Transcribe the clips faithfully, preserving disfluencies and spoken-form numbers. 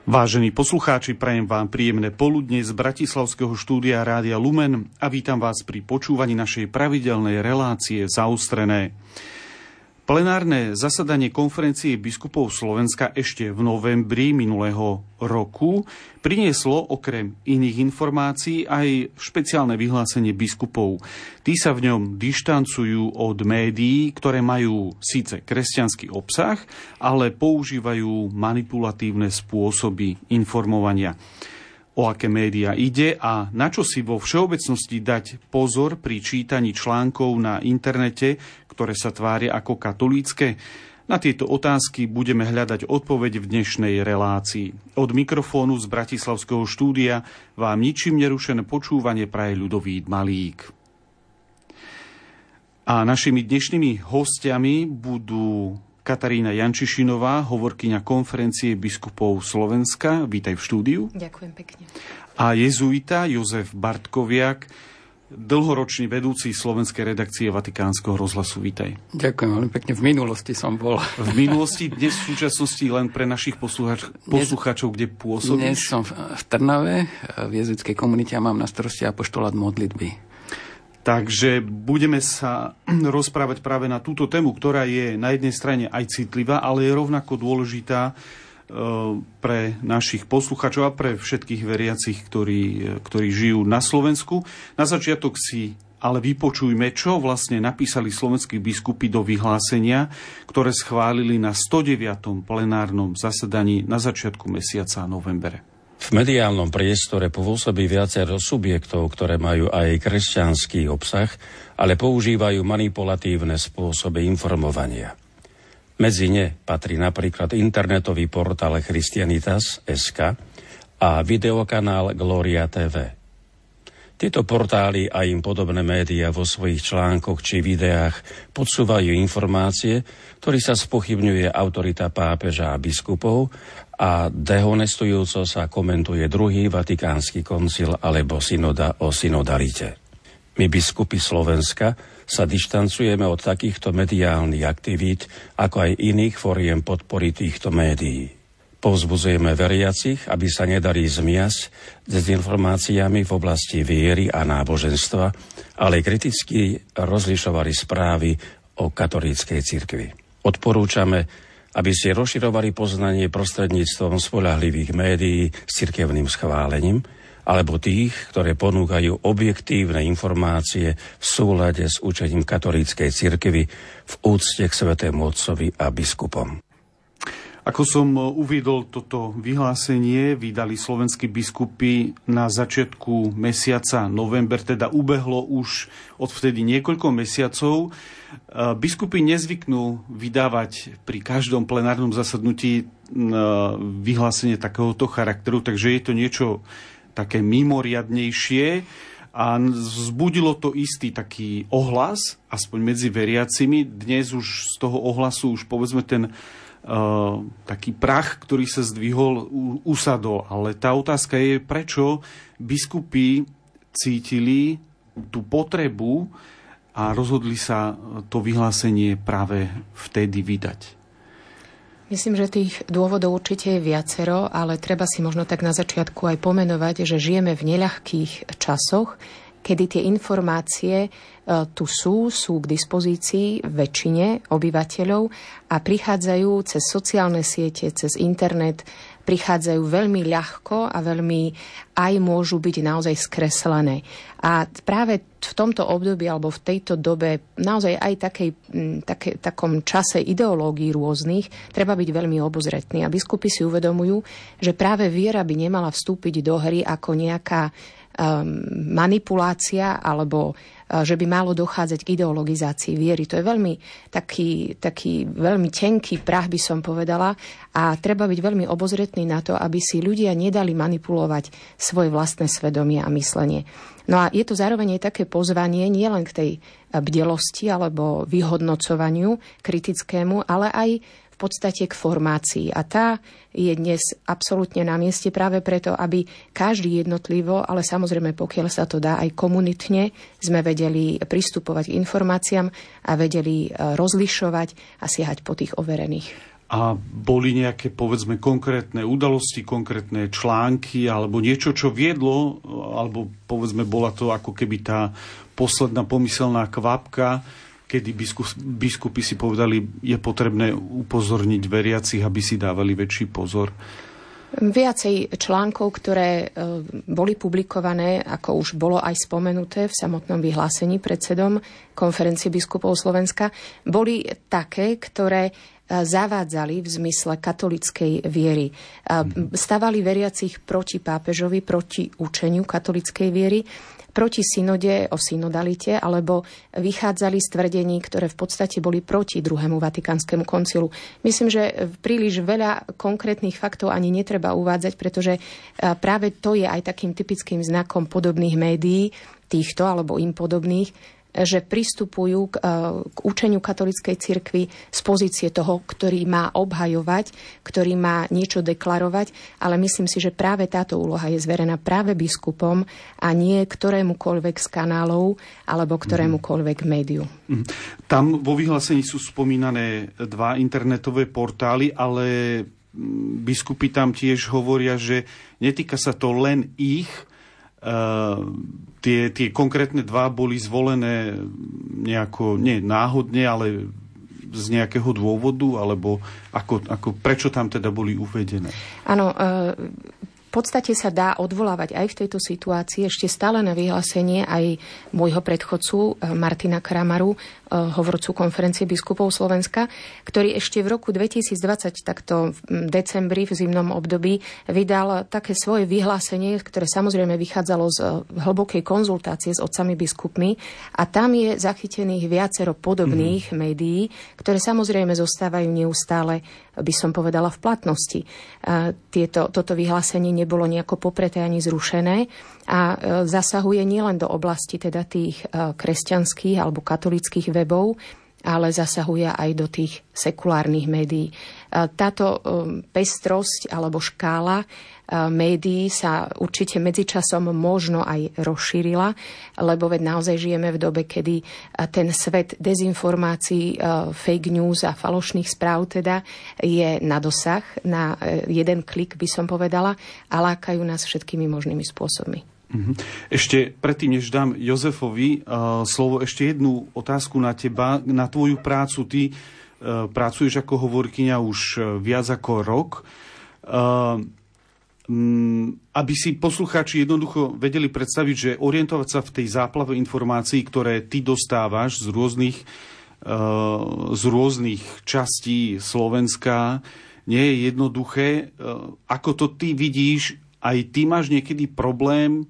Vážení poslucháči, prajem vám príjemné poludne z bratislavského štúdia Rádia Lumen a vítam vás pri počúvaní našej pravidelnej relácie Zaostrené. Plenárne zasadanie konferencie biskupov Slovenska ešte v novembri minulého roku prinieslo okrem iných informácií aj špeciálne vyhlásenie biskupov. Tí sa v ňom dištancujú od médií, ktoré majú síce kresťanský obsah, ale používajú manipulatívne spôsoby informovania. O aké médiá ide a na čo si vo všeobecnosti dať pozor pri čítaní článkov na internete, ktoré sa tvária ako katolícke? Na tieto otázky budeme hľadať odpoveď v dnešnej relácii. Od mikrofónu z bratislavského štúdia vám ničím nerušené počúvanie praje Ľudovít Malík. A našimi dnešnými hostiami budú Katarína Jančišinová, hovorkyňa konferencie biskupov Slovenska. Vítaj v štúdiu. Ďakujem pekne. A jezuita Jozef Bartkoviak, dlhoročný vedúci slovenskej redakcie Vatikánskeho rozhlasu. Vítaj. Ďakujem veľmi pekne. V minulosti som bol. V minulosti, dnes v súčasnosti len pre našich posluchač, posluchačov, kde pôsobíš? Dnes som v Trnave, v jezuitskej komunite a mám na starosti apoštolát modlitby. Takže budeme sa rozprávať práve na túto tému, ktorá je na jednej strane aj citlivá, ale je rovnako dôležitá pre našich posluchačov a pre všetkých veriacich, ktorí, ktorí žijú na Slovensku. Na začiatok si ale vypočujme, čo vlastne napísali slovenskí biskupy do vyhlásenia, ktoré schválili na stodeviatom plenárnom zasadaní na začiatku mesiaca novembere. V mediálnom priestore pôsobí viacero subjektov, ktoré majú aj kresťanský obsah, ale používajú manipulatívne spôsoby informovania. Medzi ne patrí napríklad internetový portál Christianitas bodka es ká a videokanál Gloria té vé. Tieto portály a im podobné médiá vo svojich článkoch či videách podsúvajú informácie, ktorý sa spochybňuje autorita pápeža a biskupov a dehonestujúco sa komentuje druhý Vatikánsky koncil alebo synoda o synodalite. My, biskupy Slovenska, sa dištancujeme od takýchto mediálnych aktivít, ako aj iných foriem podpory týchto médií. Povzbudzujeme veriacich, aby sa nedali zmiasť dezinformáciami v oblasti viery a náboženstva, ale kriticky rozlišovali správy o katolíckej cirkvi. Odporúčame, aby ste rozširovali poznanie prostredníctvom spoľahlivých médií s cirkevným schválením, alebo tých, ktoré ponúkajú objektívne informácie v súlade s učením katolíckej cirkvi v úcte k svätému otcovi a biskupom. Ako som uviedol, toto vyhlásenie vydali slovenskí biskupy na začiatku mesiaca november, teda ubehlo už odvtedy niekoľko mesiacov. Biskupy nezvyknú vydávať pri každom plenárnom zasadnutí vyhlásenie takéhoto charakteru, takže je to niečo také mimoriadnejšie a vzbudilo to istý taký ohlas, aspoň medzi veriacimi. Dnes už z toho ohlasu už povedzme ten Uh, taký prach, ktorý sa zdvihol, usadol. Ale tá otázka je, prečo biskupy cítili tú potrebu a rozhodli sa to vyhlásenie práve vtedy vydať. Myslím, že tých dôvodov určite je viacero, ale treba si možno tak na začiatku aj pomenovať, že žijeme v neľahkých časoch, kedy tie informácie tu sú, sú k dispozícii väčšine obyvateľov a prichádzajú cez sociálne siete, cez internet, prichádzajú veľmi ľahko a veľmi aj môžu byť naozaj skreslené. A práve v tomto období alebo v tejto dobe naozaj aj takej, také, takom čase ideológií rôznych treba byť veľmi obozretný. A biskupy si uvedomujú, že práve viera by nemala vstúpiť do hry ako nejaká manipulácia alebo že by malo dochádzať k ideologizácii viery. To je veľmi taký, taký veľmi tenký prah, by som povedala, a treba byť veľmi obozretný na to, aby si ľudia nedali manipulovať svoje vlastné svedomie a myslenie. No a je to zároveň aj také pozvanie nielen k tej bdelosti alebo vyhodnocovaniu kritickému, ale aj v podstate k formácii. A tá je dnes absolútne na mieste práve preto, aby každý jednotlivo, ale samozrejme pokiaľ sa to dá aj komunitne, sme vedeli pristupovať k informáciám a vedeli rozlišovať a siahať po tých overených. A boli nejaké, povedzme, konkrétne udalosti, konkrétne články alebo niečo, čo viedlo, alebo povedzme, bola to ako keby tá posledná pomyselná kvapka, kedy biskup, biskupy si povedali, je potrebné upozorniť veriacich, aby si dávali väčší pozor? Viacej článkov, ktoré boli publikované, ako už bolo aj spomenuté v samotnom vyhlásení predsedom Konferencie biskupov Slovenska, boli také, ktoré zavádzali v zmysle katolíckej viery. Stavali veriacich proti pápežovi, proti učeniu katolíckej viery, proti synode o synodalite, alebo vychádzali z tvrdení, ktoré v podstate boli proti druhému Vatikánskemu koncilu. Myslím, že príliš veľa konkrétnych faktov ani netreba uvádzať, pretože práve to je aj takým typickým znakom podobných médií, týchto alebo im podobných, že pristupujú k, k učeniu katolíckej cirkvi z pozície toho, ktorý má obhajovať, ktorý má niečo deklarovať, ale myslím si, že práve táto úloha je zverená práve biskupom a nie ktorémukoľvek z kanálov alebo ktorémukoľvek médiu. Tam vo vyhlásení sú spomínané dva internetové portály, ale biskupy tam tiež hovoria, že netýka sa to len ich. Uh, tie, tie konkrétne dva boli zvolené nejako, nie náhodne, ale z nejakého dôvodu, alebo ako, ako, prečo tam teda boli uvedené? Áno, uh, v podstate sa dá odvolávať aj v tejto situácii ešte stále na vyhlásenie aj môjho predchodcu Martina Kramaru, hovorcu Konferencie biskupov Slovenska, ktorý ešte v roku dvetisícdvadsať, takto v decembri, v zimnom období, vydal také svoje vyhlásenie, ktoré samozrejme vychádzalo z hlbokej konzultácie s otcami biskupmi, a tam je zachytených viacero podobných mm-hmm. médií, ktoré samozrejme zostávajú neustále, by som povedala, v platnosti. Tieto, toto vyhlásenie nebolo nejako popreté ani zrušené a zasahuje nielen do oblasti teda tých kresťanských alebo katolíckych webov, ale zasahuje aj do tých sekulárnych médií. Táto pestrosť alebo škála médií sa určite medzičasom možno aj rozšírila, lebo veď naozaj žijeme v dobe, kedy ten svet dezinformácií, fake news a falošných správ teda je na dosah, na jeden klik by som povedala, a lákajú nás všetkými možnými spôsobmi. Ešte predtým, než dám Jozefovi uh, slovo, ešte jednu otázku na teba, na tvoju prácu. Ty uh, pracuješ ako hovorkyňa už viac ako rok. Uh, um, aby si poslucháči jednoducho vedeli predstaviť, že orientovať sa v tej záplave informácií, ktoré ty dostávaš z rôznych, uh, z rôznych častí Slovenska, nie je jednoduché. Uh, ako to ty vidíš, aj ty máš niekedy problém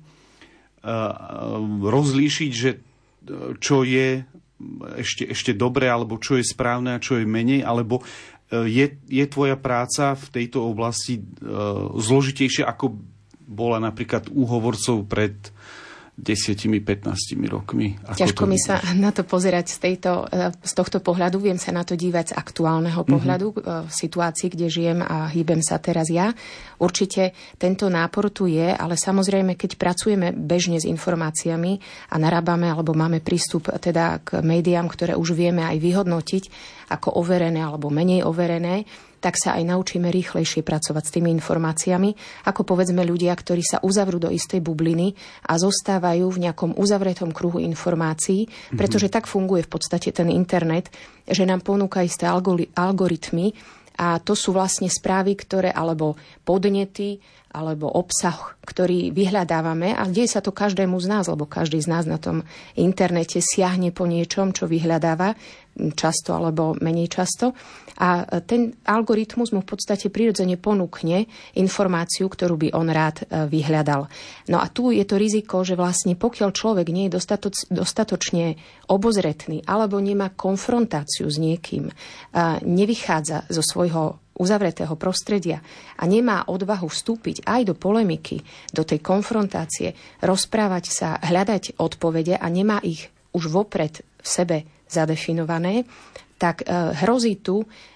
rozlíšiť, že čo je ešte, ešte dobré, alebo čo je správne a čo je menej, alebo je, je tvoja práca v tejto oblasti zložitejšia, ako bola napríklad u hovorcov pred desiatimi, pätnástimi rokmi. Ako Ťažko mi sa na to pozerať z, tejto, z tohto pohľadu. Viem sa na to dívať z aktuálneho pohľadu, mm-hmm. v situácii, kde žijem a hýbem sa teraz ja. Určite tento nápor tu je, ale samozrejme, keď pracujeme bežne s informáciami a narábame, alebo máme prístup teda k médiám, ktoré už vieme aj vyhodnotiť ako overené alebo menej overené, tak sa aj naučíme rýchlejšie pracovať s tými informáciami, ako povedzme ľudia, ktorí sa uzavrú do istej bubliny a zostávajú v nejakom uzavretom kruhu informácií, pretože tak funguje v podstate ten internet, že nám ponúka isté algoritmy, a to sú vlastne správy, ktoré, alebo podnety, alebo obsah, ktorý vyhľadávame, a deje sa to každému z nás, lebo každý z nás na tom internete siahne po niečom, čo vyhľadáva, často alebo menej často. A ten algoritmus mu v podstate prirodzene ponúkne informáciu, ktorú by on rád vyhľadal. No a tu je to riziko, že vlastne pokiaľ človek nie je dostatoč, dostatočne obozretný alebo nemá konfrontáciu s niekým, nevychádza zo svojho uzavretého prostredia a nemá odvahu vstúpiť aj do polemiky, do tej konfrontácie, rozprávať sa, hľadať odpovede a nemá ich už vopred v sebe zadefinované, tak hrozí tu,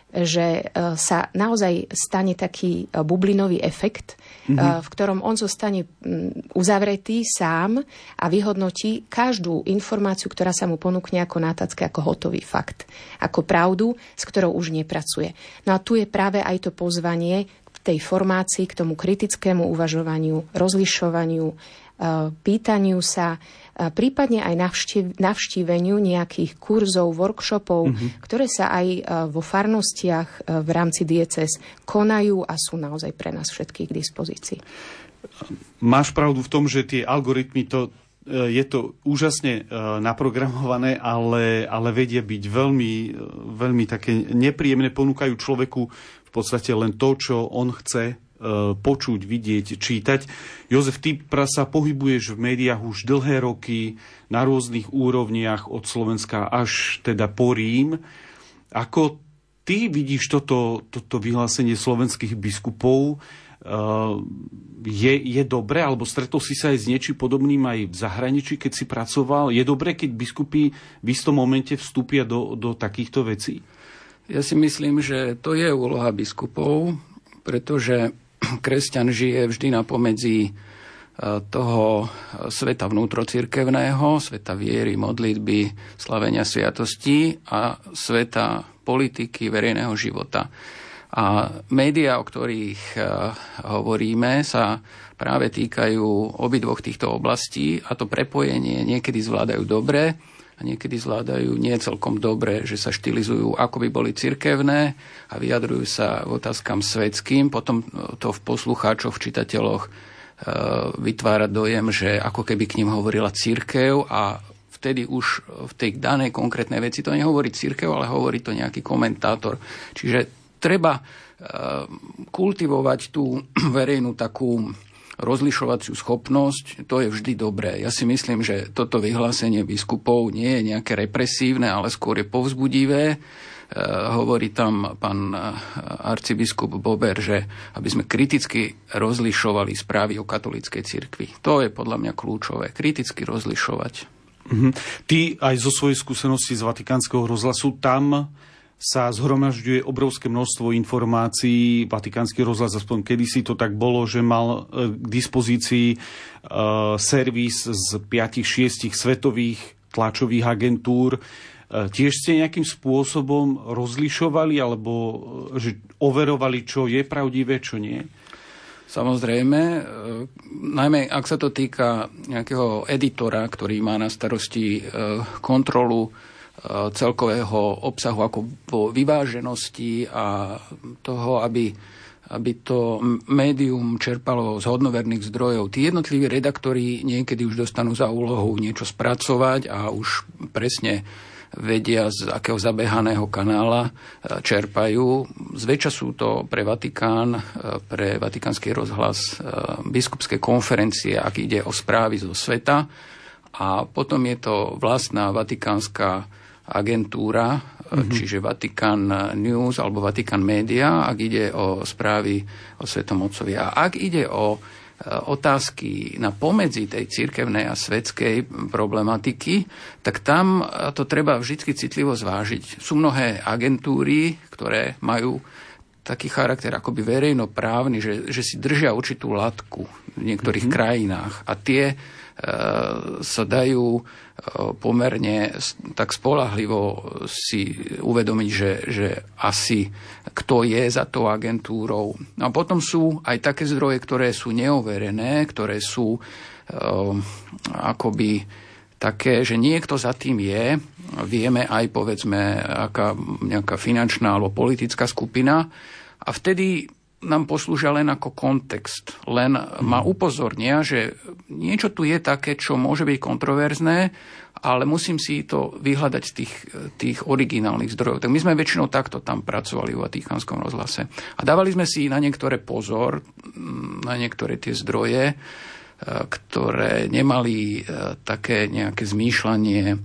že sa naozaj stane taký bublinový efekt, mm-hmm. v ktorom on zostane uzavretý sám a vyhodnotí každú informáciu, ktorá sa mu ponúkne ako nátacké, ako hotový fakt, ako pravdu, s ktorou už nepracuje. No a tu je práve aj to pozvanie k tej formácii, k tomu kritickému uvažovaniu, rozlišovaniu, pýtaniu sa, prípadne aj navštív, navštíveniu nejakých kurzov, workshopov, mm-hmm. ktoré sa aj vo farnostiach v rámci diecéz konajú a sú naozaj pre nás všetkých k dispozícii. Máš pravdu v tom, že tie algoritmy, to, je to úžasne naprogramované, ale, ale vedia byť veľmi, veľmi také nepríjemné, ponúkajú človeku v podstate len to, čo on chce počuť, vidieť, čítať. Jozef, ty sa pohybuješ v médiách už dlhé roky na rôznych úrovniach od Slovenska až teda po Rím. Ako ty vidíš toto, toto vyhlásenie slovenských biskupov? Je, je dobré, alebo stretol si sa aj s niečím podobným aj v zahraničí, keď si pracoval? Je dobré, keď biskupy v istom momente vstúpia do, do takýchto vecí? Ja si myslím, že to je úloha biskupov, pretože kresťan žije vždy na pomedzi toho sveta vnútrocirkevného, sveta viery, modlitby, slavenia sviatostí a sveta politiky, verejného života. A médiá, o ktorých hovoríme, sa práve týkajú obidvoch týchto oblastí a to prepojenie niekedy zvládajú dobre a niekedy zvládajú nie celkom dobre, že sa štilizujú, ako by boli cirkevné a vyjadrujú sa k otázkam svetským. Potom to v poslucháčoch, v čitateľoch vytvára dojem, že ako keby k ním hovorila cirkev a vtedy už v tej danej konkrétnej veci to nehovorí cirkev, ale hovorí to nejaký komentátor. Čiže treba kultivovať tú verejnú takú rozlišovaciu schopnosť, to je vždy dobré. Ja si myslím, že toto vyhlásenie biskupov nie je nejaké represívne, ale skôr je povzbudivé. E, hovorí tam pán arcibiskup Bober, že aby sme kriticky rozlišovali správy o katolíckej cirkvi. To je podľa mňa kľúčové. Kriticky rozlišovať. Mhm. Ty aj zo svojej skúsenosti z Vatikánskeho rozhlasu tam sa zhromažďuje obrovské množstvo informácií. Vatikánsky rozhlas, aspoň kedysi to tak bolo, že mal k dispozícii uh, servis z piatich šiestich svetových tlačových agentúr. Uh, tiež ste nejakým spôsobom rozlišovali alebo že overovali, čo je pravdivé, čo nie? Samozrejme, e, najmä ak sa to týka nejakého editora, ktorý má na starosti e, kontrolu celkového obsahu ako vo vyváženosti a toho, aby, aby to médium čerpalo z hodnoverných zdrojov. Tí jednotliví redaktori niekedy už dostanú za úlohu niečo spracovať a už presne vedia, z akého zabehaného kanála čerpajú. Zväčša sú to pre Vatikán, pre Vatikánsky rozhlas biskupské konferencie, ak ide o správy zo sveta. A potom je to vlastná vatikánska agentúra, mm-hmm. čiže Vatican News alebo Vatican Media, ak ide o správy o Svetom Otcovi. A ak ide o otázky na pomedzi tej cirkevnej a svetskej problematiky, tak tam to treba vždy citlivo zvážiť. Sú mnohé agentúry, ktoré majú taký charakter akoby verejnoprávny, že, že si držia určitú latku v niektorých mm-hmm. krajinách a tie sa dajú pomerne tak spoľahlivo si uvedomiť, že, že asi kto je za tou agentúrou. No a potom sú aj také zdroje, ktoré sú neoverené, ktoré sú uh, akoby také, že niekto za tým je. Vieme aj, povedzme, aká nejaká finančná alebo politická skupina a vtedy nám poslúžia len ako kontext. Len ma upozornia, že niečo tu je také, čo môže byť kontroverzné, ale musím si to vyhľadať z tých, tých originálnych zdrojov. Tak my sme väčšinou takto tam pracovali v Vatikánskom rozhlase. A dávali sme si na niektoré pozor, na niektoré tie zdroje, ktoré nemali také nejaké zmýšľanie,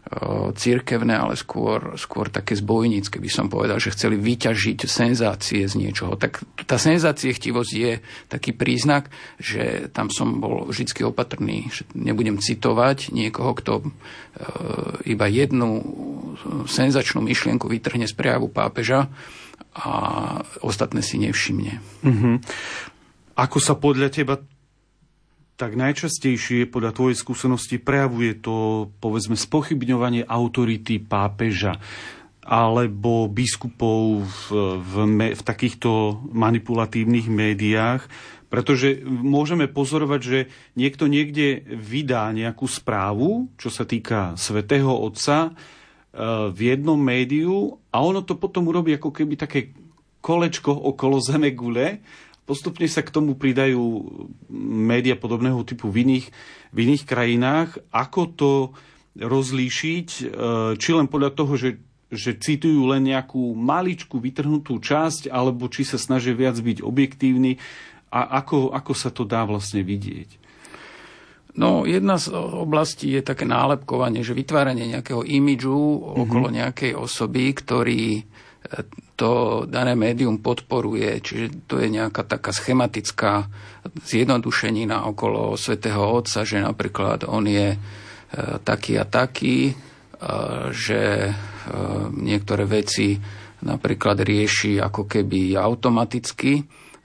cirkevné, ale skôr, skôr také zbojnícke, by som povedal, že chceli vyťažiť senzácie z niečoho. Tak tá senzáciechtivosť je taký príznak, že tam som bol vždy opatrný, že nebudem citovať niekoho, kto iba jednu senzačnú myšlienku vytrhne z prejavu pápeža a ostatné si nevšimne. Mm-hmm. Ako sa podľa teba tak najčastejšie podľa tvojej skúsenosti prejavuje to, povedzme, spochybňovanie autority pápeža alebo biskupov v, v, v takýchto manipulatívnych médiách? Pretože môžeme pozorovať, že niekto niekde vydá nejakú správu, čo sa týka Svätého Otca, v jednom médiu a ono to potom urobí ako keby také kolečko okolo zemegule. Postupne sa k tomu pridajú médiá podobného typu v iných, v iných krajinách. Ako to rozlíšiť, či len podľa toho, že, že citujú len nejakú maličku vytrhnutú časť, alebo či sa snažia viac byť objektívni a ako, ako sa to dá vlastne vidieť? No, jedna z oblastí je také nálepkovanie, že vytváranie nejakého imidžu mm-hmm. okolo nejakej osoby, ktorý to dané médium podporuje, čiže to je nejaká taká schematická zjednodušenina okolo Svätého Otca, že napríklad on je e, taký a taký, e, že e, niektoré veci napríklad rieši ako keby automaticky, e,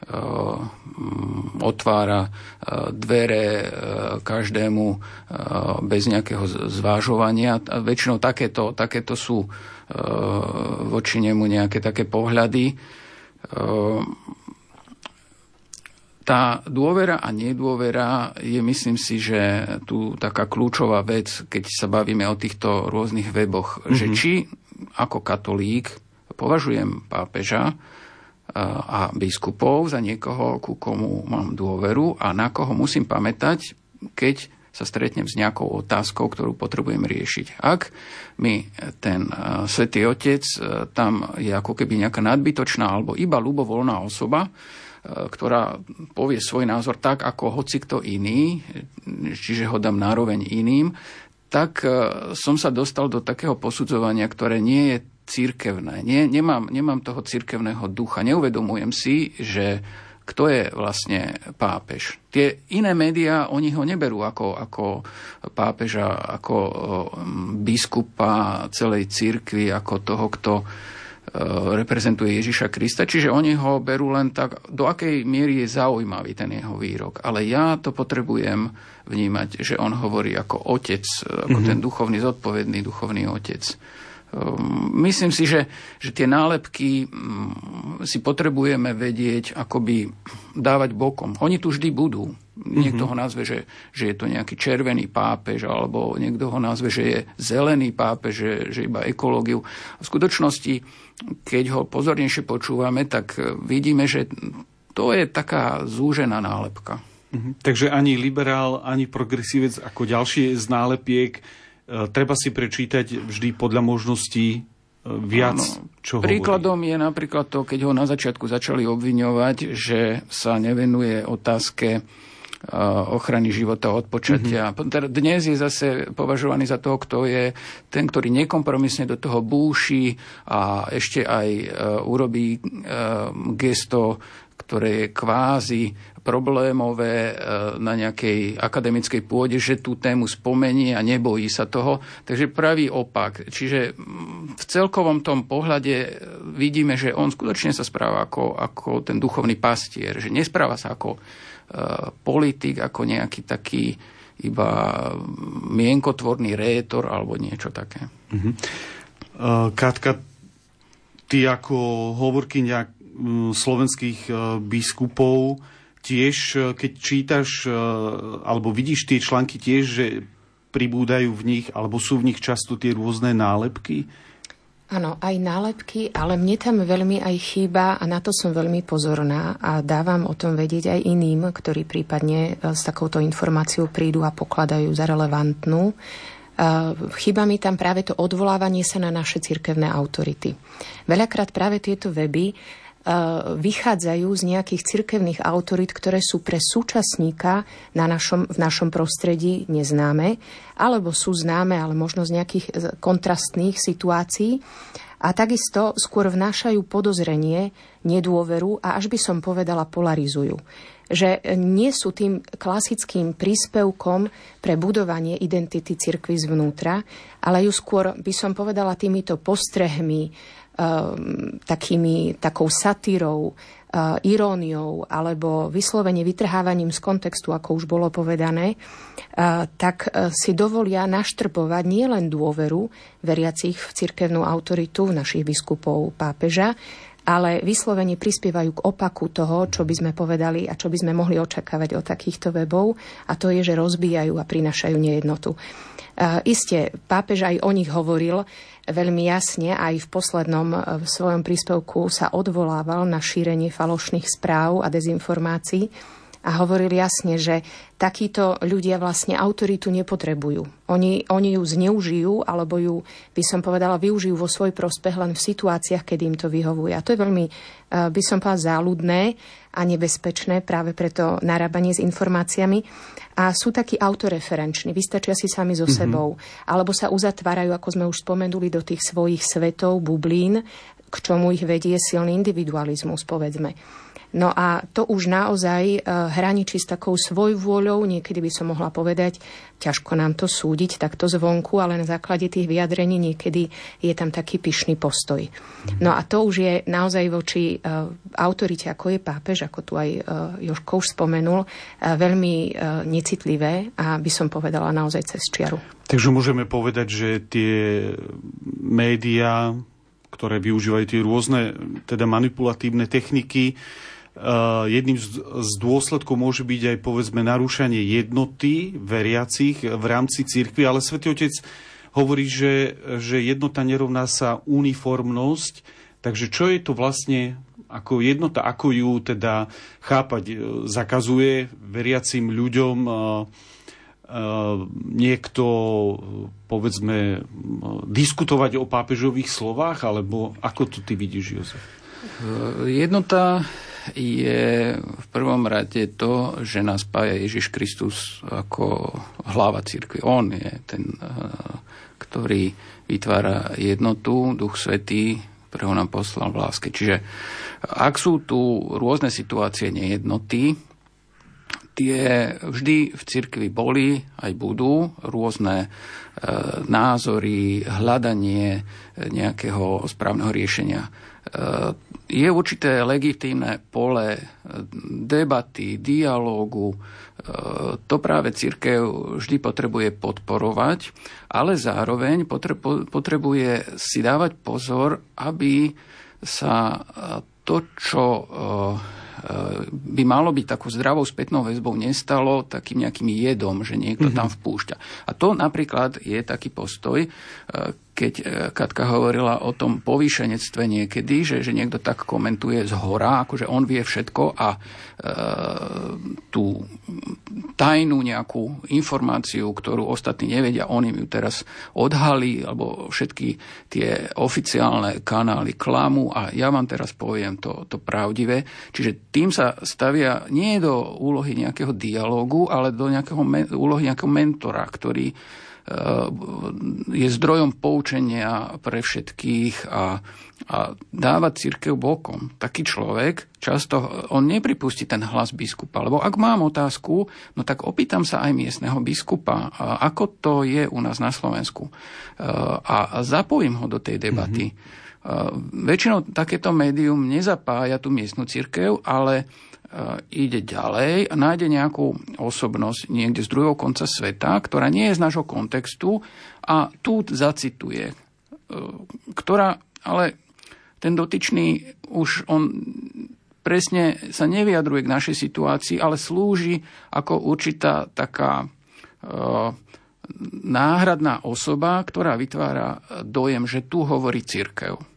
otvára dvere každému bez nejakého zvážovania. Väčšinou takéto, takéto sú voči nemu nejaké také pohľady. Tá dôvera a nedôvera je, myslím si, že tu taká kľúčová vec, keď sa bavíme o týchto rôznych weboch, mm-hmm. že či ako katolík považujem pápeža a biskupov za niekoho, ku komu mám dôveru a na koho musím pamätať, keď sa stretnem s nejakou otázkou, ktorú potrebujem riešiť. Ak mi ten Svätý Otec tam je ako keby nejaká nadbytočná alebo iba ľubovoľná osoba, ktorá povie svoj názor tak, ako hocikto iný, čiže ho dám nároveň iným, tak som sa dostal do takého posudzovania, ktoré nie je cirkevné. Nie, nemám, nemám toho cirkevného ducha. Neuvedomujem si, že kto je vlastne pápež. Tie iné médiá, oni ho neberú ako, ako pápeža, ako biskupa celej cirkvi, ako toho, kto reprezentuje Ježiša Krista. Čiže oni ho berú len tak, do akej miery je zaujímavý ten jeho výrok. Ale ja to potrebujem vnímať, že on hovorí ako otec, ako mm-hmm. ten duchovný, zodpovedný duchovný otec. Myslím si, že, že tie nálepky si potrebujeme vedieť, akoby dávať bokom. Oni tu vždy budú. Niekto mm-hmm. ho nazve, že, že je to nejaký červený pápež, alebo niekto ho nazve, že je zelený pápež, že, že iba ekológiu. V skutočnosti, keď ho pozornejšie počúvame, tak vidíme, že to je taká zúžená nálepka. Mm-hmm. Takže ani liberál, ani progresívec ako ďalšie z nálepiek treba si prečítať vždy podľa možností viac, áno. Čo Príkladom hovorí. Je napríklad to, keď ho na začiatku začali obviňovať, že sa nevenuje otázke ochrany života od počatia. Mm-hmm. Dnes je zase považovaný za toho, kto je ten, ktorý nekompromisne do toho búši a ešte aj urobí gesto, ktoré je kvázi problémové na nejakej akademickej pôde, že tú tému spomenie a nebojí sa toho. Takže pravý opak. Čiže v celkovom tom pohľade vidíme, že on skutočne sa správa ako, ako ten duchovný pastier, že nespráva sa ako uh, politik, ako nejaký taký iba mienkotvorný rétor alebo niečo také. Uh-huh. Uh, Katka, ty ako hovorkyňa uh, slovenských uh, biskupov tiež, keď čítaš alebo vidíš tie články tiež, že pribúdajú v nich alebo sú v nich často tie rôzne nálepky? Áno, aj nálepky, ale mne tam veľmi aj chýba a na to som veľmi pozorná a dávam o tom vedieť aj iným, ktorí prípadne s takouto informáciou prídu a pokladajú za relevantnú. Chýba mi tam práve to odvolávanie sa na naše cirkevné autority. Veľakrát práve tieto weby vychádzajú z nejakých cirkevných autorít, ktoré sú pre súčasníka na našom, v našom prostredí neznáme, alebo sú známe, ale možno z nejakých kontrastných situácií. A takisto skôr vnášajú podozrenie, nedôveru a až by som povedala polarizujú. Že nie sú tým klasickým príspevkom pre budovanie identity cirkvi zvnútra, ale ju skôr by som povedala týmito postrehmi, takými, takou satírou, iróniou alebo vyslovene vytrhávaním z kontextu, ako už bolo povedané, tak si dovolia naštrbovať nielen dôveru veriacich v cirkevnú autoritu, našich biskupov, pápeža, ale vyslovene prispievajú k opaku toho, čo by sme povedali a čo by sme mohli očakávať od takýchto webov, a to je, že rozbíjajú a prinášajú nejednotu. Isté, pápež aj o nich hovoril veľmi jasne, aj v poslednom v svojom príspevku sa odvolával na šírenie falošných správ a dezinformácií a hovoril jasne, že takíto ľudia vlastne autoritu nepotrebujú. Oni, oni ju zneužijú, alebo ju, by som povedala, využijú vo svoj prospech len v situáciách, kedy im to vyhovuje. A to je veľmi, by som povedala, záľudné a nebezpečné, práve preto narábanie s informáciami. A sú takí autoreferenční, vystačia si sami so sebou, mm-hmm. alebo sa uzatvárajú, ako sme už spomenuli, do tých svojich svetov, bublín, k čomu ich vedie silný individualizmus, povedzme. No a to už naozaj hraničí s takou svojvôľou, niekedy by som mohla povedať, ťažko nám to súdiť takto zvonku, ale na základe tých vyjadrení niekedy je tam taký pyšný postoj. No a to už je naozaj voči uh, autorite, ako je pápež, ako tu aj uh, Jožko už spomenul, uh, veľmi uh, necitlivé a by som povedala naozaj cez čiaru. Takže môžeme povedať, že tie médiá, ktoré využívajú tie rôzne teda manipulatívne techniky, Uh, jedným z, z dôsledkov môže byť aj, povedzme, narúšanie jednoty veriacich v rámci cirkvi, ale Svätý Otec hovorí, že, že jednota nerovná sa uniformnosť, takže čo je to vlastne ako jednota, ako ju teda chápať, zakazuje veriacim ľuďom uh, uh, niekto, povedzme, diskutovať o pápežových slovách, alebo ako to ty vidíš, Jozef? Jednota je v prvom rade to, že nás spája Ježiš Kristus ako hlava cirkvi. On je ten, ktorý vytvára jednotu, Duch Svätý, ktorého nám poslal v láske. Čiže ak sú tu rôzne situácie nejednoty, tie vždy v cirkvi boli, aj budú, rôzne e, názory, hľadanie nejakého správneho riešenia. E, je určité legitímne pole debaty, dialógu. E, to práve cirkev vždy potrebuje podporovať, ale zároveň potrebuje si dávať pozor, aby sa to, čo e, by malo byť takou zdravou spätnou väzbou, nestalo takým nejakým jedom, že niekto mm-hmm. tam vpúšťa. A to napríklad je taký postoj, keď Katka hovorila o tom povýšenectve niekedy, že, že niekto tak komentuje zhora, akože on vie všetko a e, tú tajnú nejakú informáciu, ktorú ostatní nevedia, on im ju teraz odhalí, alebo všetky tie oficiálne kanály klamu a ja vám teraz poviem to, to pravdivé. Čiže tým sa stavia nie do úlohy nejakého dialógu, ale do nejakého úlohy nejakého mentora, ktorý je zdrojom poučenia pre všetkých a, a dáva cirkev bokom. Taký človek často, on nepripustí ten hlas biskupa, lebo ak mám otázku, no tak opýtam sa aj miestneho biskupa, ako to je u nás na Slovensku. A zapojím ho do tej debaty. Mm-hmm. Väčšinou takéto médium nezapája tú miestnu cirkev, ale ide ďalej a nájde nejakú osobnosť niekde z druhého konca sveta, ktorá nie je z nášho kontextu a tu zacituje, ktorá, ale ten dotyčný už on presne sa nevyjadruje k našej situácii, ale slúži ako určitá taká uh, náhradná osoba, ktorá vytvára dojem, že tu hovorí cirkev.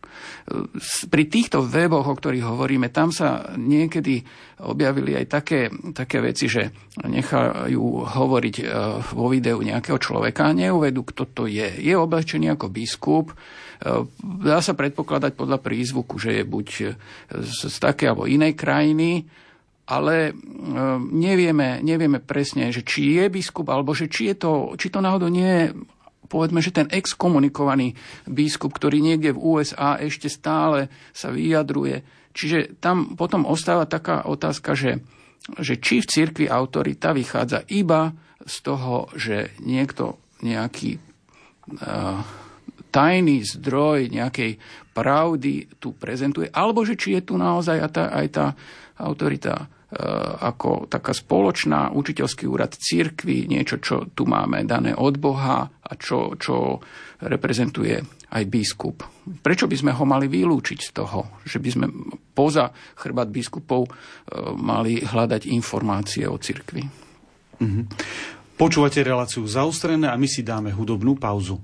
pri týchto weboch, o ktorých hovoríme, tam sa niekedy objavili aj také, také veci, že nechajú hovoriť vo videu nejakého človeka a neuvedú, kto to je. Je oblečený ako biskup, dá sa predpokladať podľa prízvuku, že je buď z, z také alebo inej krajiny, ale nevieme, nevieme presne, že či je biskup, alebo že či, je to, či to náhodou nie je, povedzme, že ten exkomunikovaný biskup, ktorý niekde v ú es á ešte stále sa vyjadruje. Čiže tam potom ostáva taká otázka, že, že či v cirkvi autorita vychádza iba z toho, že niekto nejaký uh, tajný zdroj nejakej pravdy tu prezentuje, alebo že či je tu naozaj aj tá, aj tá autorita ako taká spoločná učiteľský úrad cirkvi, niečo, čo tu máme dané od Boha a čo, čo reprezentuje aj biskup. Prečo by sme ho mali vylúčiť z toho, že by sme poza chrbát biskupov mali hľadať informácie o cirkvi? Mm-hmm. Počúvate reláciu Zaostrené a my si dáme hudobnú pauzu.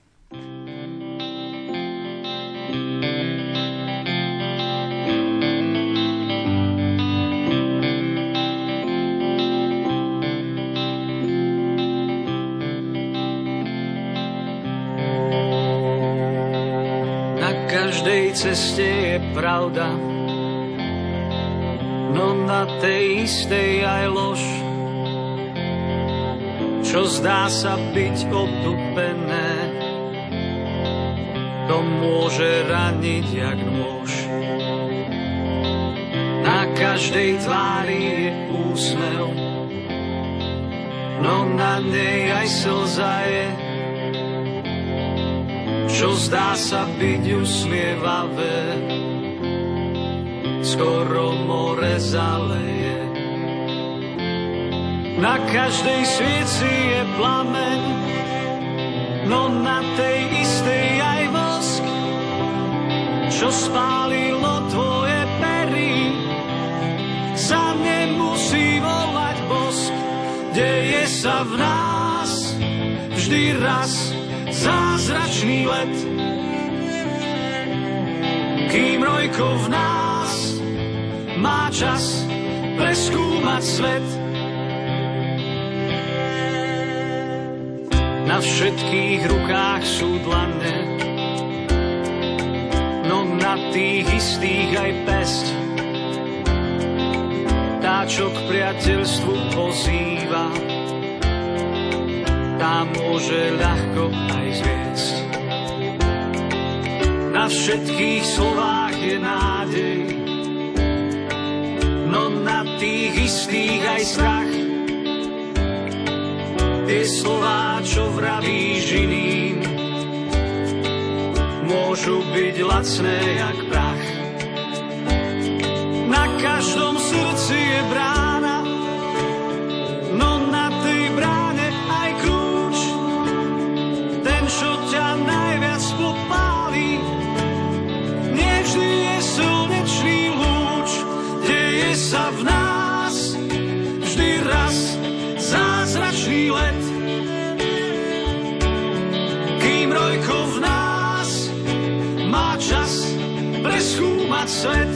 Ceste je pravda, no na tej istej aj lož, čo zdá sa byť otupené, to môže raniť jak nôž. Na každej tvári je úsmev, no na nej aj slza je, čo zdá sa byť usmievavé, skoro more zaleje. Na každej svieci je plameň, no na tej istej aj vosk, čo spálilo tvoje pery, sa nemusí volať bosk. Deje sa v nás vždy raz zázračný let, kým rojko v nás má čas preskúmať svet. Na všetkých rukách sú dlane, no na tých istých aj pesť. Tá, čo k priateľstvu pozýva, tá môže ľahko aj zviesť. Na všetkých slovách je nádej, no na tých istých aj strach. Tie slová, čo vravíš iným, môžu byť lacné jak prach. Na každom srdci je brána, no na tej bráne aj kľúč. Ten, čo ťa najviac popálí, nevždy je slnečný lúč. Deje sa v nás vždy raz zázračný let, kým rojko v nás má čas preskúmať svet.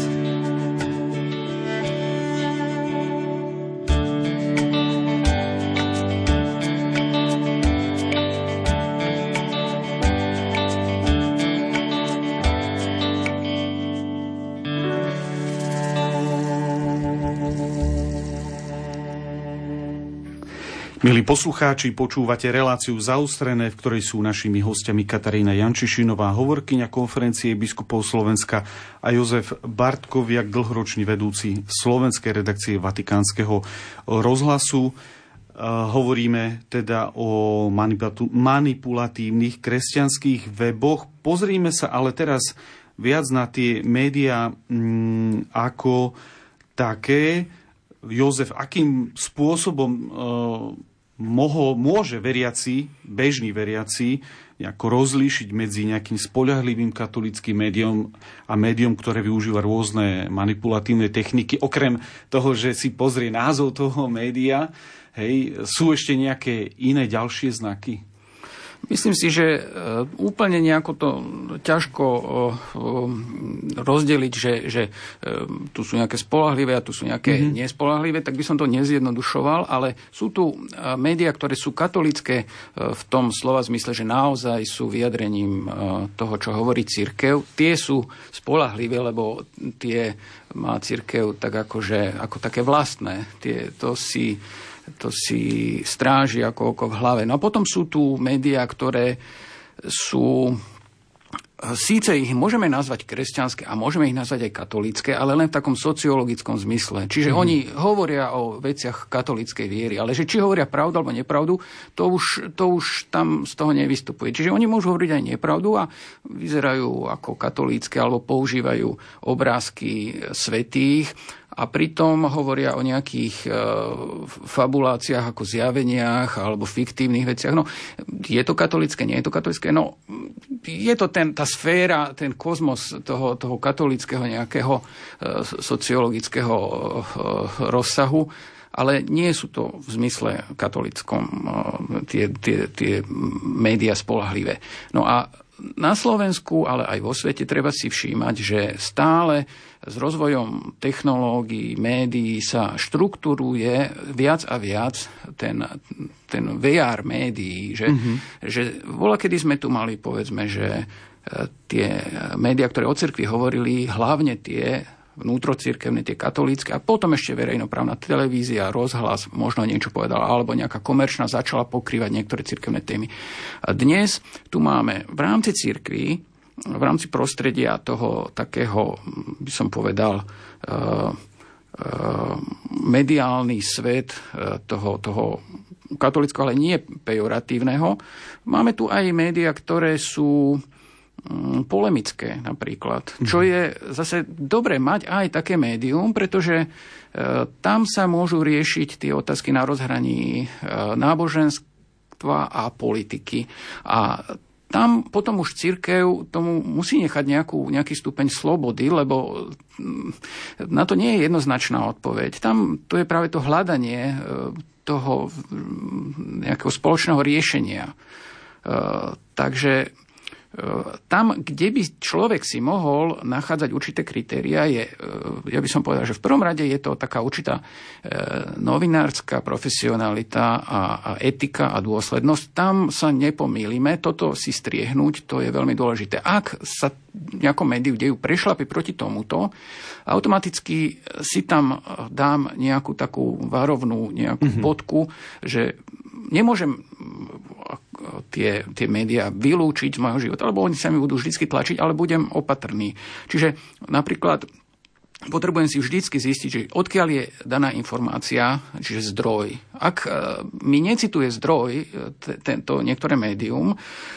Milí poslucháči, počúvate reláciu Zaostrené, v ktorej sú našimi hostiami Katarína Jančišinová, hovorkyňa konferencie biskupov Slovenska, a Jozef Bartkoviak, dlhoročný vedúci slovenskej redakcie Vatikánskeho rozhlasu. Hovoríme teda o manipulatívnych kresťanských weboch. Pozrime sa ale teraz viac na tie médiá m, ako také. Jozef, akým spôsobom e, mohol, môže veriaci, bežný veriaci, nejako rozlíšiť medzi nejakým spoľahlivým katolickým médiom a médiom, ktoré využíva rôzne manipulatívne techniky? Okrem toho, že si pozrie názov toho média, hej, sú ešte nejaké iné ďalšie znaky? Myslím si, že úplne nejako to ťažko rozdeliť, že, že tu sú nejaké spoľahlivé a tu sú nejaké mm-hmm. nespoľahlivé, tak by som to nezjednodušoval, ale sú tu médiá, ktoré sú katolícke v tom slova zmysle, že naozaj sú vyjadrením toho, čo hovorí cirkev. Tie sú spoľahlivé, lebo tie má cirkev tak akože, ako také vlastné. Tie, to si... to si stráži ako oko v hlave. No a potom sú tu médiá, ktoré sú, síce ich môžeme nazvať kresťanské a môžeme ich nazvať aj katolícke, ale len v takom sociologickom zmysle. Čiže mm-hmm. oni hovoria o veciach katolíckej viery, ale že či hovoria pravdu alebo nepravdu, to už, to už tam z toho nevystupuje. Čiže oni môžu hovoriť aj nepravdu a vyzerajú ako katolícke alebo používajú obrázky svätých, a pritom hovoria o nejakých e, fabuláciách ako zjaveniach alebo fiktívnych veciach. No, je to katolické, nie je to katolické? No, je to ten, tá sféra, ten kozmos toho, toho katolického nejakého e, sociologického e, rozsahu, ale nie sú to v zmysle katolickom e, tie, tie, tie médiá spoľahlivé. No a na Slovensku, ale aj vo svete treba si všímať, že stále s rozvojom technológií, médií sa štruktúruje viac a viac ten, ten vé er médií, že, mm-hmm. že voľakedy sme tu mali, povedzme, že tie médiá, ktoré o cirkvi hovorili, hlavne tie vnútrocirkevné, tie katolícke a potom ešte verejnoprávna televízia, rozhlas, možno niečo povedala, alebo nejaká komerčná začala pokrývať niektoré cirkevné témy. A dnes tu máme v rámci cirkvi, v rámci prostredia toho takého, by som povedal, uh, uh, mediálny svet uh, toho, toho katolického, ale nie pejoratívneho. Máme tu aj médiá, ktoré sú um, polemické napríklad. Mm. Čo je zase dobre mať aj také médium, pretože uh, tam sa môžu riešiť tie otázky na rozhraní uh, náboženstva a politiky. A tam potom už cirkev tomu musí nechať nejakú, nejaký stupeň slobody, lebo na to nie je jednoznačná odpoveď. Tam to je práve to hľadanie toho nejakého spoločného riešenia. Takže tam, kde by človek si mohol nachádzať určité kritériá, je, ja by som povedal, že v prvom rade je to taká určitá novinárska profesionalita a, a etika a dôslednosť. Tam sa nepomýlime, toto si striehnúť, to je veľmi dôležité. Ak sa nejakom médiu dejú prešlapy proti tomuto, automaticky si tam dám nejakú takú varovnú nejakú mm-hmm. bodku, že nemôžem tie, tie médiá vylúčiť z môjho života, lebo oni sa mi budú vždy tlačiť, ale budem opatrný. Čiže napríklad potrebujem si vždycky zistiť, že odkiaľ je daná informácia, čiže zdroj. Ak mi necituje zdroj tento niektoré médium,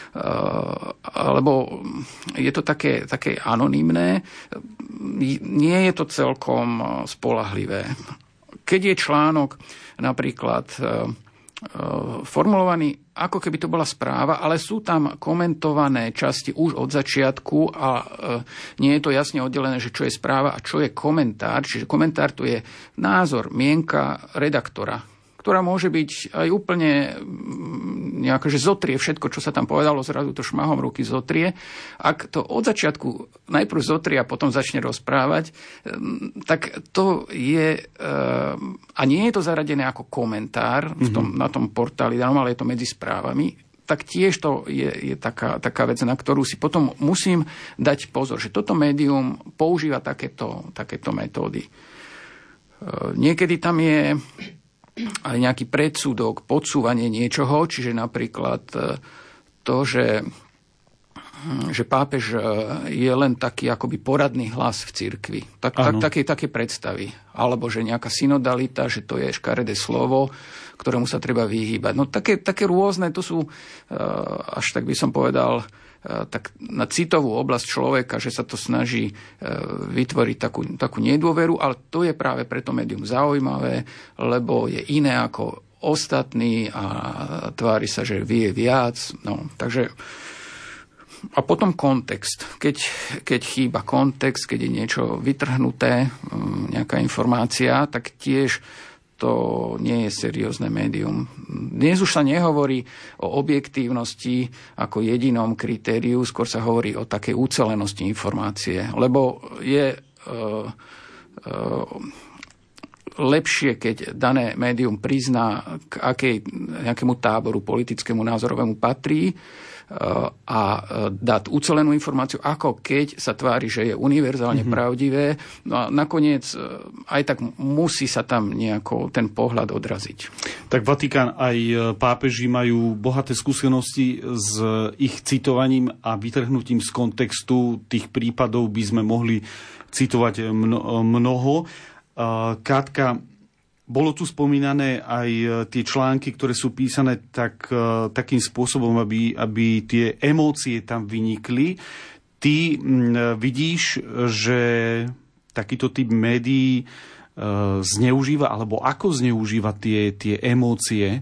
alebo je to také, také anonymné, nie je to celkom spoľahlivé. Keď je článok napríklad formulovaný, ako keby to bola správa, ale sú tam komentované časti už od začiatku a e, nie je to jasne oddelené, že čo je správa a čo je komentár. Čiže komentár to je názor, mienka redaktora, ktorá môže byť aj úplne nejako, že zotrie všetko, čo sa tam povedalo, zrazu to šmahom ruky zotrie. Ak to od začiatku najprv zotrie a potom začne rozprávať, tak to je, a nie je to zaradené ako komentár v tom, mm-hmm. na tom portáli, ale je to medzi správami, tak tiež to je, je taká, taká vec, na ktorú si potom musím dať pozor, že toto médium používa takéto, takéto metódy. Niekedy tam je aj nejaký predsudok, podsúvanie niečoho, čiže napríklad to, že, že pápež je len taký akoby poradný hlas v cirkvi. Tak, tak, také, také predstavy. Alebo že nejaká synodalita, že to je škaredé slovo, ktorému sa treba vyhýbať. No také, také rôzne, to sú, až tak by som povedal, tak na citovú oblasť človeka, že sa to snaží vytvoriť takú, takú nedôveru, ale to je práve preto médium zaujímavé, lebo je iné ako ostatní a tvári sa, že vie viac. No, takže a potom kontext. Keď, keď chýba kontext, keď je niečo vytrhnuté, nejaká informácia, tak tiež to nie je seriózne médium. Dnes už sa nehovorí o objektívnosti ako jedinom kritériu, skôr sa hovorí o takej ucelenosti informácie, lebo je uh, uh, lepšie, keď dané médium prizná, k akej, nejakému táboru politickému názorovému patrí a dá ucelenú informáciu, ako keď sa tvári, že je univerzálne mm-hmm. pravdivé. No a nakoniec aj tak musí sa tam nejako ten pohľad odraziť. Tak Vatikán aj pápeži majú bohaté skúsenosti s ich citovaním a vytrhnutím z kontextu tých prípadov by sme mohli citovať mnoho. Kátka, bolo tu spomínané aj tie články, ktoré sú písané tak, takým spôsobom, aby, aby tie emócie tam vynikli. Ty vidíš, že takýto typ médií zneužíva, alebo ako zneužíva tie, tie emócie,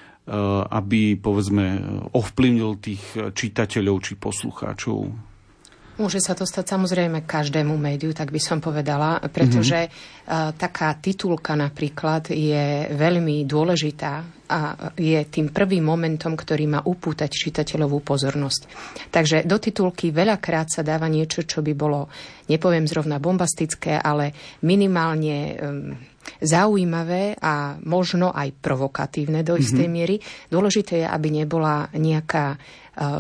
aby, povedzme, ovplyvnil tých čitateľov či poslucháčov? Môže sa to stať samozrejme každému médiu, tak by som povedala, pretože mm-hmm. uh, taká titulka napríklad je veľmi dôležitá a je tým prvým momentom, ktorý má upútať čitateľovú pozornosť. Takže do titulky veľakrát sa dáva niečo, čo by bolo, nepoviem zrovna bombastické, ale minimálne um, zaujímavé a možno aj provokatívne do istej mm-hmm. miery. Dôležité je, aby nebola nejaká uh,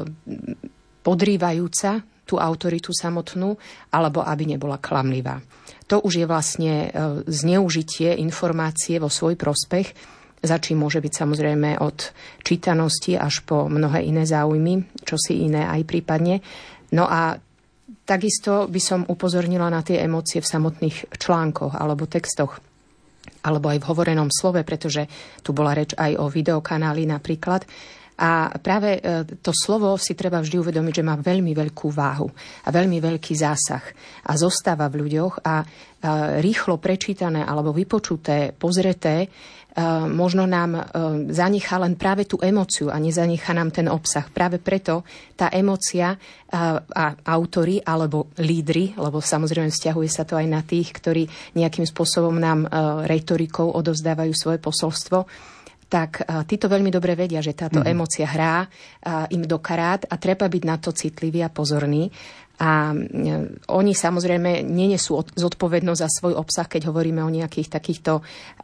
podrývajúca tú autoritu samotnú, alebo aby nebola klamlivá. To už je vlastne zneužitie informácie vo svoj prospech, za čím môže byť samozrejme od čítanosti až po mnohé iné záujmy, čo si iné aj prípadne. No a takisto by som upozornila na tie emócie v samotných článkoch alebo textoch, alebo aj v hovorenom slove, pretože tu bola reč aj o videokanáli napríklad. A práve to slovo si treba vždy uvedomiť, že má veľmi veľkú váhu a veľmi veľký zásah a zostáva v ľuďoch a rýchlo prečítané alebo vypočuté, pozreté, možno nám zanechá len práve tú emóciu a nezanechá nám ten obsah. Práve preto tá emócia a autori alebo lídri, lebo samozrejme vzťahuje sa to aj na tých, ktorí nejakým spôsobom nám retorikou odovzdávajú svoje posolstvo, tak títo veľmi dobre vedia, že táto mm. emócia hrá im do karát a treba byť na to citlivý a pozorný. A oni samozrejme nenesú zodpovednosť za svoj obsah, keď hovoríme o nejakých takýchto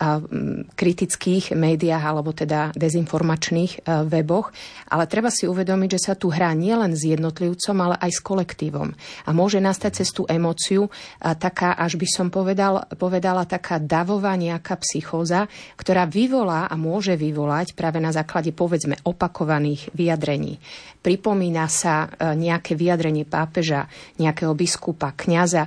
kritických médiách alebo teda dezinformačných weboch. Ale treba si uvedomiť, že sa tu hrá nielen s jednotlivcom, ale aj s kolektívom. A môže nastať cez tú emóciu taká, až by som povedal, povedala, taká davová nejaká psychóza, ktorá vyvolá a môže vyvolať práve na základe, povedzme, opakovaných vyjadrení. Pripomína sa nejaké vyjadrenie pápeža, nejakého biskupa, kňaza,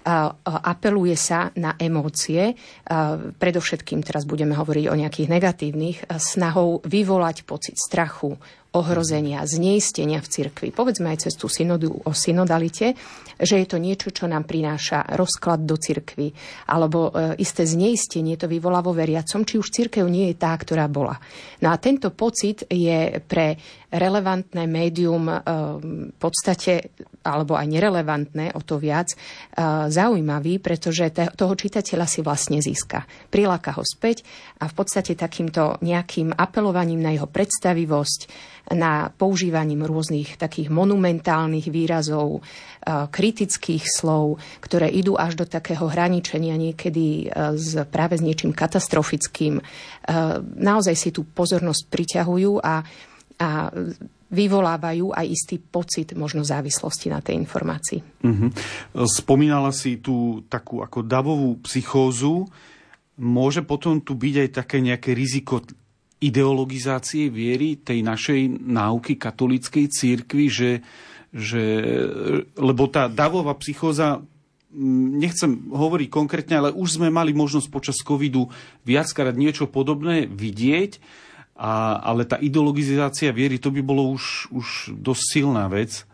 apeluje sa na emócie, predovšetkým teraz budeme hovoriť o nejakých negatívnych, snahou vyvolať pocit strachu, ohrozenia, zneistenia v cirkvi. Povedzme aj cez tú synodu o synodalite, že je to niečo, čo nám prináša rozklad do cirkvi, alebo isté zneistenie to vyvolá vo veriacom, či už cirkev nie je tá, ktorá bola. No a tento pocit je pre relevantné médium v podstate, alebo aj nerelevantné, o to viac, zaujímavý, pretože toho čitateľa si vlastne získa. Priláka ho späť a v podstate takýmto nejakým apelovaním na jeho predstavivosť, na používaním rôznych takých monumentálnych výrazov, kritických slov, ktoré idú až do takého hraničenia niekedy s, práve s niečím katastrofickým. Naozaj si tú pozornosť priťahujú a, a vyvolávajú aj istý pocit možno závislosti na tej informácii. Uh-huh. Spomínala si tú takú ako davovú psychózu. Môže potom tu byť aj také nejaké riziko ideologizácie viery tej našej náuky katolíckej cirkvi, že, že, lebo tá davová psychóza, nechcem hovoriť konkrétne, ale už sme mali možnosť počas covidu viackrát niečo podobné vidieť, a, ale tá ideologizácia viery, to by bolo už, už dosť silná vec.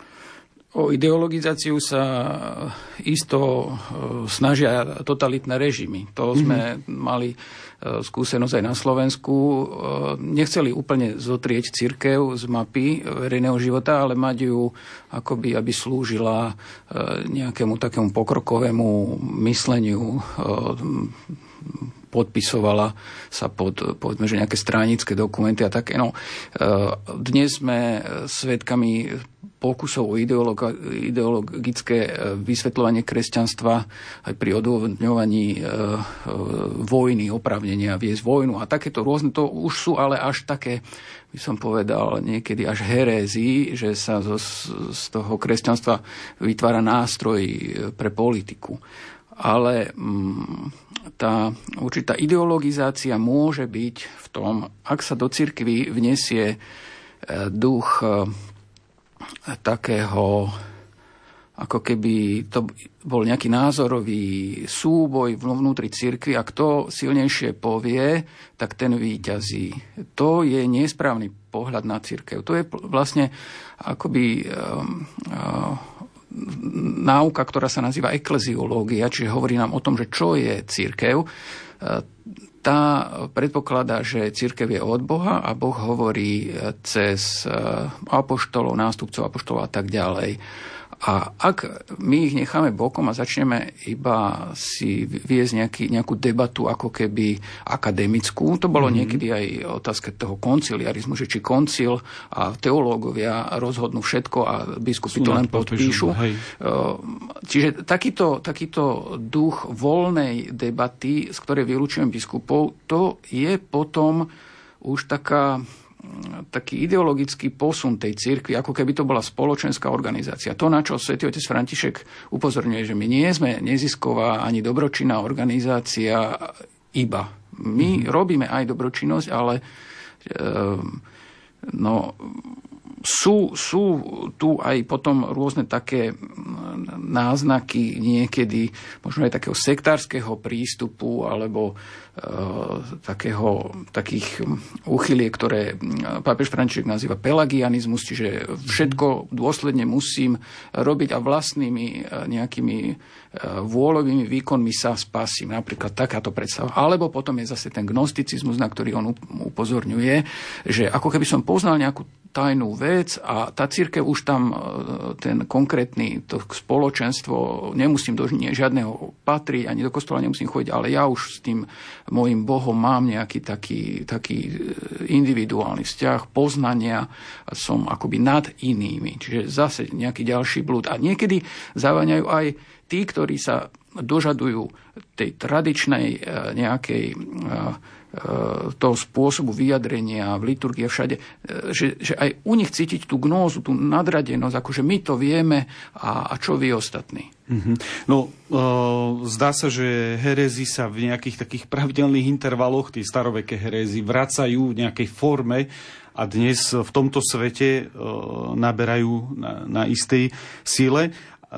O ideologizáciu sa isto snažia totalitné režimy. To sme mm-hmm. mali skúsenosť aj na Slovensku. Nechceli úplne zotrieť cirkev z mapy verejného života, ale mať ju akoby, aby slúžila nejakému takému pokrokovému mysleniu podpisovala sa pod, povedzme, že nejaké stranické dokumenty a také. No, dnes sme svedkami pokusov o ideologické vysvetľovanie kresťanstva aj pri odôvodňovaní vojny, oprávnenia viesť vojnu a takéto rôzne. To už sú ale až také, by som povedal, niekedy až herézy, že sa zo, z toho kresťanstva vytvára nástroj pre politiku. Ale tá určitá ideologizácia môže byť v tom, ak sa do cirkvi vnesie duch takého, ako keby to bol nejaký názorový súboj vnútri cirkvi a kto silnejšie povie, tak ten víťazí. To je nesprávny pohľad na cirkev. To je vlastne akoby um, uh, náuka, ktorá sa nazýva ekleziológia, čiže hovorí nám o tom, že čo je cirkev. Tá predpokladá, že cirkev je od Boha a Boh hovorí cez apoštolov, nástupcov apoštolov a tak ďalej. A ak my ich necháme bokom a začneme iba si viesť nejaký, nejakú debatu ako keby akademickú, to bolo mm-hmm. niekedy aj otázka toho konciliarizmu, že či koncil a teológovia rozhodnú všetko a biskupy to len podpíšu. Hej. Čiže takýto, takýto duch voľnej debaty, z ktorej vylúčujem biskupov, to je potom už taká taký ideologický posun tej cirkvi, ako keby to bola spoločenská organizácia. To, na čo svätý otec František upozorňuje, že my nie sme nezisková ani dobročinná organizácia iba. My mm-hmm. robíme aj dobročinnosť, ale e, no, sú, sú tu aj potom rôzne také náznaky niekedy, možno aj takého sektárskeho prístupu alebo e, takého, takých úchyliek, ktoré pápež František nazýva pelagianizmus, čiže všetko dôsledne musím robiť a vlastnými nejakými vôľovými výkonmi sa spasím. Napríklad takáto predstava. Alebo potom je zase ten gnosticizmus, na ktorý on upozorňuje, že ako keby som poznal nejakú tajnú vec a tá cirkev už tam ten konkrétny to spoločenstvo, nemusím do žiadneho patriť, ani do kostola nemusím chodiť, ale ja už s tým mojim Bohom mám nejaký taký, taký individuálny vzťah, poznania, som akoby nad inými. Čiže zase nejaký ďalší blúd. A niekedy zaváňajú aj tí, ktorí sa dožadujú tej tradičnej nejakej toho spôsobu vyjadrenia v liturgii všade, že, že aj u nich cítiť tú gnózu, tú nadradenosť, akože my to vieme a, a čo vy ostatní. Mm-hmm. No, e, zdá sa, že herézy sa v nejakých takých pravidelných intervaloch, tí staroveké herézy, vracajú v nejakej forme a dnes v tomto svete e, naberajú na, na istej sile. E,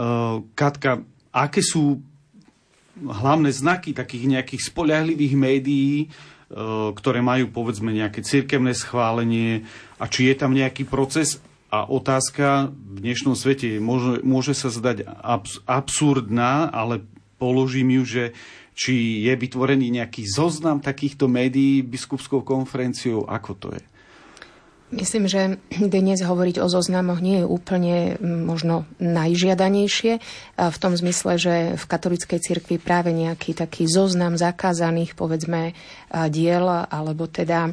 Katka, aké sú hlavné znaky takých nejakých spoľahlivých médií, ktoré majú, povedzme, nejaké cirkevné schválenie a či je tam nejaký proces? A otázka v dnešnom svete môže, môže sa zdať abs- absurdná, ale položím ju, že či je vytvorený nejaký zoznam takýchto médií biskupskou konferenciou, ako to je? Myslím, že dnes hovoriť o zoznamoch nie je úplne možno najžiadanejšie v tom zmysle, že v katolíckej cirkvi práve nejaký taký zoznam zakázaných, povedzme, diel alebo teda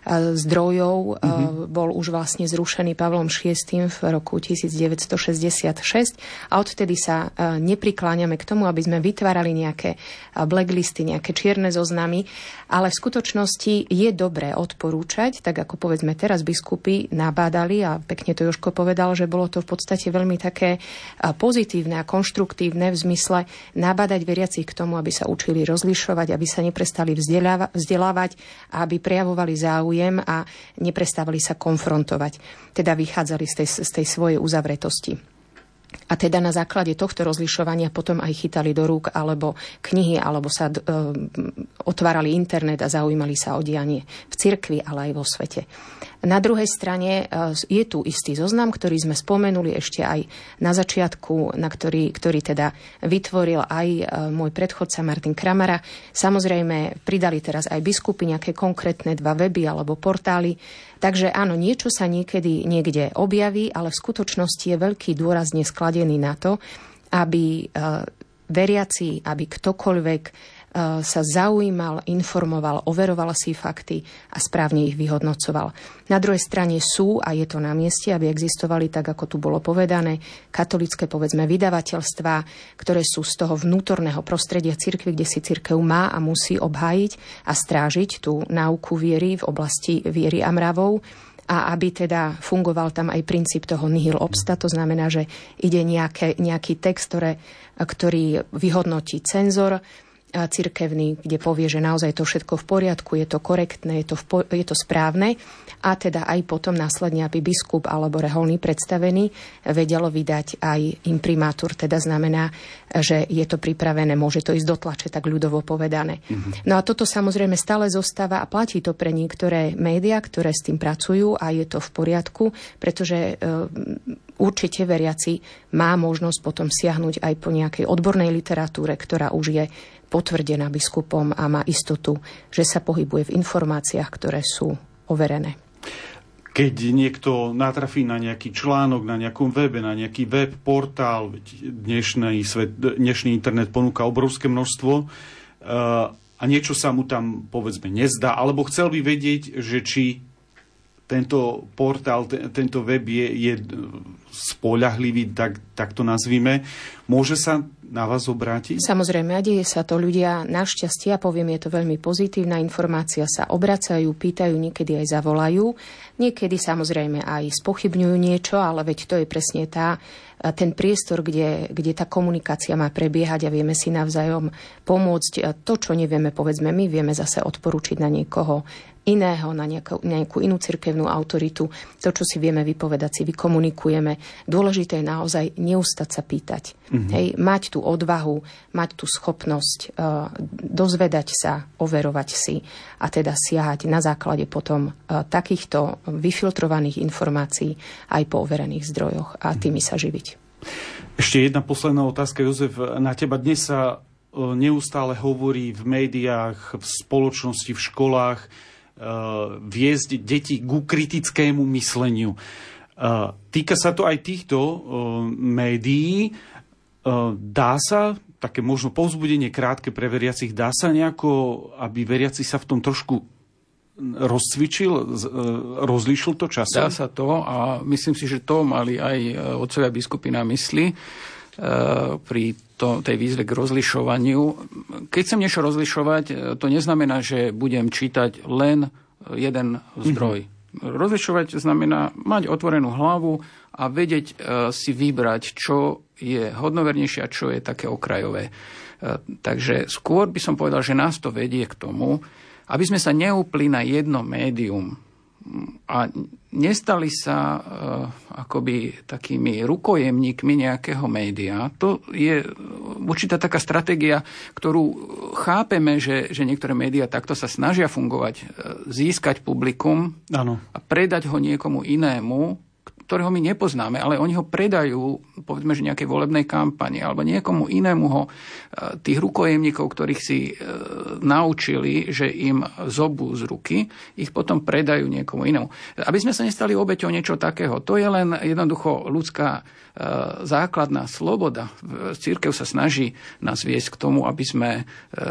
zdrojov mm-hmm. bol už vlastne zrušený Pavlom šiestym v roku devätnásťstošesťdesiatšesť a odtedy sa neprikláňame k tomu, aby sme vytvárali nejaké blacklisty, nejaké čierne zoznamy, ale v skutočnosti je dobré odporúčať, tak ako povedzme teraz biskupy nabádali a pekne to Jožko povedal, že bolo to v podstate veľmi také pozitívne a konštruktívne v zmysle nabádať veriacich k tomu, aby sa učili rozlišovať, aby sa neprestali vzdelávať a aby prejavovali záujem a neprestávali sa konfrontovať. Teda vychádzali z tej, z tej svojej uzavretosti. A teda na základe tohto rozlišovania potom aj chytali do rúk alebo knihy, alebo sa e, otvárali internet a zaujímali sa o dianie v cirkvi, ale aj vo svete. Na druhej strane je tu istý zoznam, ktorý sme spomenuli ešte aj na začiatku, na ktorý, ktorý teda vytvoril aj môj predchodca Martin Kramara. Samozrejme, pridali teraz aj biskupy nejaké konkrétne dva weby alebo portály. Takže áno, niečo sa niekedy niekde objaví, ale v skutočnosti je veľký dôraz neskladený na to, aby veriaci, aby ktokoľvek sa zaujímal, informoval, overoval si fakty a správne ich vyhodnocoval. Na druhej strane sú, a je to na mieste, aby existovali, tak ako tu bolo povedané, katolické, povedzme, vydavateľstvá, ktoré sú z toho vnútorného prostredia cirkvi, kde si cirkev má a musí obhájiť a strážiť tú náuku viery v oblasti viery a mravov, a aby teda fungoval tam aj princíp toho nihil obsta, to znamená, že ide nejaké, nejaký text, ktoré, ktorý vyhodnotí cenzor cirkevný, kde povie, že naozaj to všetko v poriadku, je to korektné, je to, v, je to správne, a teda aj potom následne, aby biskup alebo reholný predstavený vedelo vydať aj imprimátur, teda znamená, že je to pripravené, môže to ísť do tlače, tak ľudovo povedané. Mm-hmm. No a toto samozrejme stále zostáva a platí to pre niektoré médiá, ktoré s tým pracujú, a je to v poriadku, pretože e, určite veriaci má možnosť potom siahnuť aj po nejakej odbornej literatúre, ktorá už je potvrdená biskupom a má istotu, že sa pohybuje v informáciách, ktoré sú overené. Keď niekto natrafí na nejaký článok, na nejakom webe, na nejaký web, portál, dnešný, svet, dnešný internet ponúka obrovské množstvo, uh, a niečo sa mu tam, povedzme, nezdá, alebo chcel by vedieť, že či tento portál, t- tento web je, je spoľahlivý, tak, tak to nazvime, môže sa na vás obrátiť? Samozrejme, a deje sa to. Ľudia našťastie, a poviem, je to veľmi pozitívna informácia, sa obracajú, pýtajú, niekedy aj zavolajú, niekedy samozrejme aj spochybňujú niečo, ale veď to je presne tá, ten priestor, kde, kde tá komunikácia má prebiehať a vieme si navzájom pomôcť. To, čo nevieme, povedzme, my vieme zase odporučiť na niekoho iného, na nejakú, nejakú inú cirkevnú autoritu. To, čo si vieme vypovedať, si vykomunikujeme. Dôležité je naozaj neustať sa pýtať. Mm-hmm. Hej, mať tú odvahu, mať tú schopnosť uh, dozvedať sa, overovať si a teda siahať na základe potom uh, takýchto vyfiltrovaných informácií aj po overených zdrojoch a tými sa živiť. Ešte jedna posledná otázka, Jozef, na teba. Dnes sa uh, neustále hovorí v médiách, v spoločnosti, v školách, viesť deti ku kritickému mysleniu. Týka sa to aj týchto médií. Dá sa, také možno povzbudenie krátke pre veriacich, dá sa nejako, aby veriaci sa v tom trošku rozcvičil, rozlíšil to časom? Dá sa to, a myslím si, že to mali aj otcovia biskupy na mysli pri to, tej výzve k rozlišovaniu. Keď chcem niečo rozlišovať, to neznamená, že budem čítať len jeden zdroj. Mm-hmm. Rozlišovať znamená mať otvorenú hlavu a vedieť si vybrať, čo je hodnovernejšie a čo je také okrajové. Takže skôr by som povedal, že nás to vedie k tomu, aby sme sa neupli na jedno médium a nestali sa uh, akoby takými rukojemníkmi nejakého média. To je určitá taká stratégia, ktorú chápeme, že, že niektoré médiá takto sa snažia fungovať, získať publikum, ano, a predať ho niekomu inému, ktorého my nepoznáme, ale oni ho predajú, povedzme, že nejakej volebnej kampani alebo niekomu inému ho, tých rukojemníkov, ktorých si e, naučili, že im zobú z ruky, ich potom predajú niekomu inému. Aby sme sa nestali obeťou niečo takého, to je len jednoducho ľudská e, základná sloboda. Cirkev sa snaží nás viesť k tomu, aby sme e, e,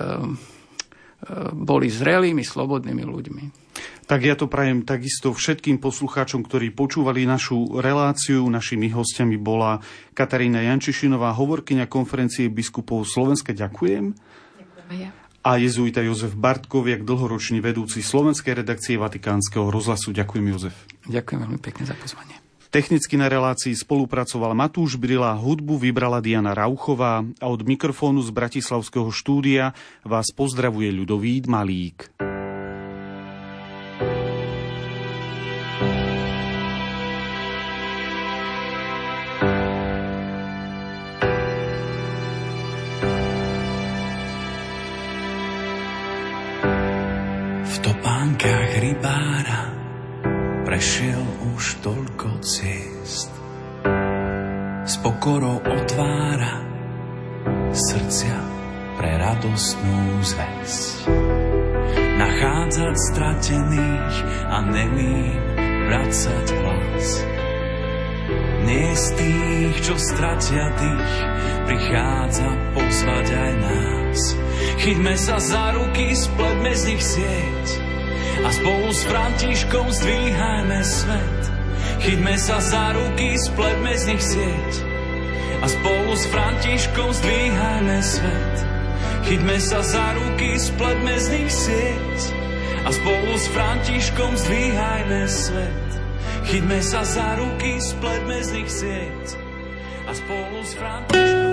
boli zrelými, slobodnými ľuďmi. Tak ja to prajem takisto všetkým poslucháčom, ktorí počúvali našu reláciu. Našimi hostiami bola Katarína Jančišinová, hovorkyňa konferencie biskupov Slovenska. Ďakujem. Ďakujem. A jezuita Jozef Bartkoviak, dlhoročný vedúci slovenskej redakcie Vatikánskeho rozhlasu. Ďakujem, Jozef. Ďakujem veľmi pekne za pozvanie. Technicky na relácii spolupracoval Matúš Brila, hudbu vybrala Diana Rauchová a od mikrofónu z bratislavského štúdia vás pozdravuje Ľudovít Malík. topánkach rybára prešiel už toľko ciest. S pokorou otvára srdcia pre radostnú zvesť. Nachádzať stratených a nemým vracať hlas. Nie z tých, čo stratia dých, prichádza pozvať aj nás. Chyťme sa za ruky, spletme z nich sieť a spolu s Františkom zdvíhajme svet. Chyťme sa za ruky, spletme z nich sieť a spolu s Františkom zdvíhajme svet. Chyťme sa za ruky, spletme z nich sieť a spolu s Františkom zdvíhajme svet. Chyťme sa za ruky, spletme z nich sieť a spolu s Františkom